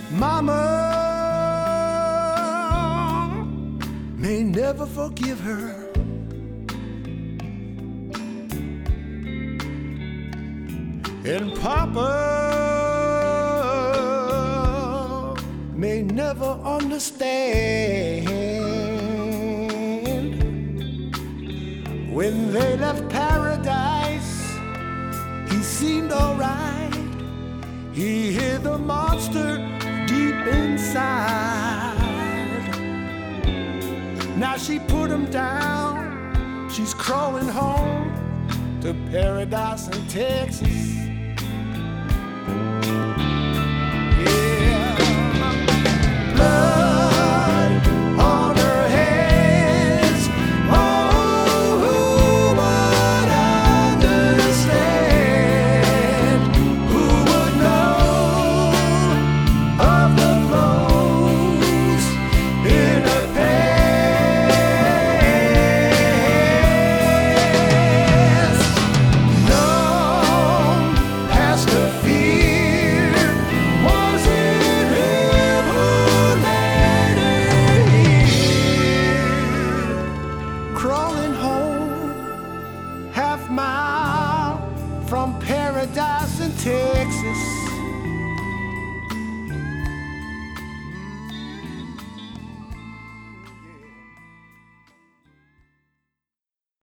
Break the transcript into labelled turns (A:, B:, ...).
A: Mama may never forgive her. And Papa may never understand. When they left paradise, he seemed alright. He hid the monster deep inside. Now she put him down. She's crawling home to paradise in Texas.